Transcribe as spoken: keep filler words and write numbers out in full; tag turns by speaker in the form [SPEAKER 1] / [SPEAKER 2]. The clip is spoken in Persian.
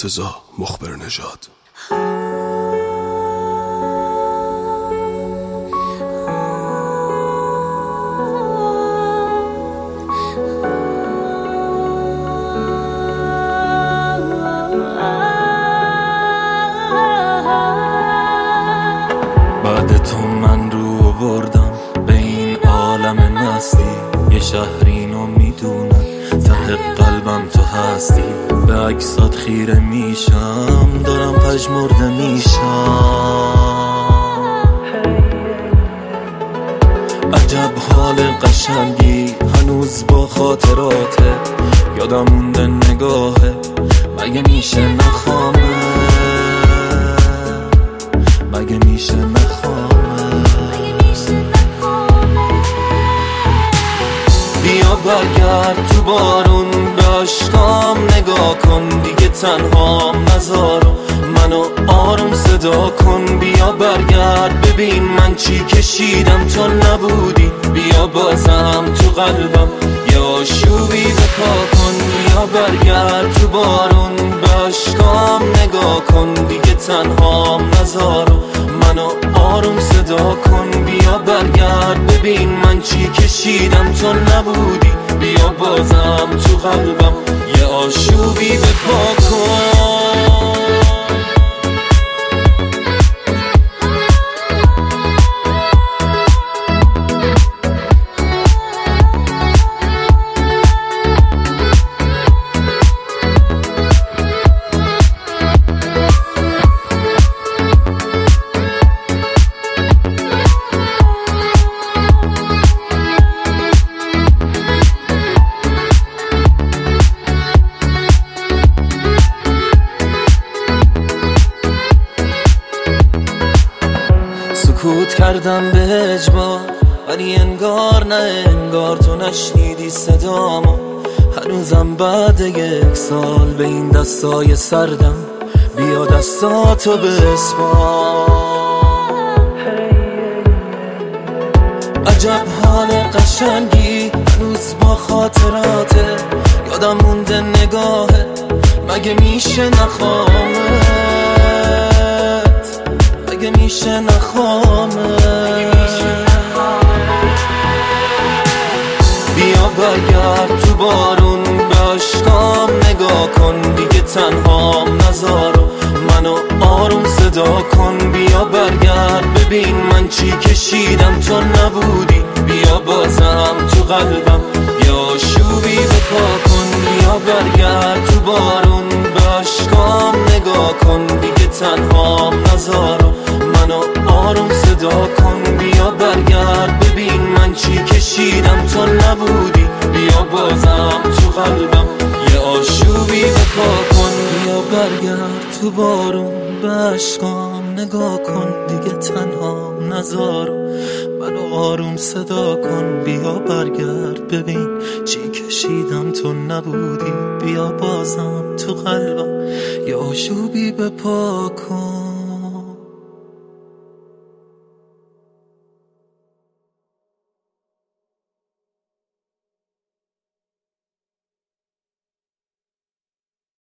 [SPEAKER 1] مرتضی مخبر نژاد.
[SPEAKER 2] بعد تو من رو آوردم به این عالم مستی، یه شهرینو میدونم ته قلبم تو هستی. به عکسات خیره میشم، دارم پژمرده میشم. عجب حال قشنگی هنوز با خاطراته، یادم مونده نگاهه، مگه میشه نخوامه، مگه میشه نخوامه. بیا برگرد تو بارون، به عشقام نگاه کن، دیگه تنهام نذارم، منو آروم صدا کن. بیا برگرد ببین من چی کشیدم تو نبودی، بیا بازم تو قلبم یه آشوبی بپا کن. بیا برگرد تو بارون، به عشقام نگاه کن، دیگه تنهام نذارم، منو آروم صدا کن. بیا برگرد ببین من چی کشیدم تو نبودی، بیا بازم تو قلبم یه آشوبی بپا کن. سکوت کردم به اجبار، ولی انگار نه انگار تو نشنیدی صدامو. هنوزم بعد یک سال به این دستای سردم، بیا دستاتو بسپار. عجب حال قشنگی هنوز با خاطراته، یادم مونده نگاهه، مگه میشه نخوامه، مگه میشه نخوامه. بیا برگرد تو بارون، به عشقام نگاه کن، دیگه تنهام نذارم، منو آروم صدا کن. بیا برگرد ببین من چی کشیدم تو نبودی، بیا بازم تو قلبم یه آشوبی بپا کن. بیا برگرد تو بارون، به عشقام نگاه کن، دیگه تنهام نذارم، منو آروم صدا کن. بیا برگرد ببین من چی کشیدم تو نبودی، بیا بازم تو قلبم یه آشوبی بپا کن. بیا برگرد تو بارون، به عشقام نگاه کن، دیگه تنهام نذارم، منو آروم صدا کن. بیا برگرد ببین چی کشیدم تو نبودی، بیا بازم تو قلبم یه آشوبی بپا کن.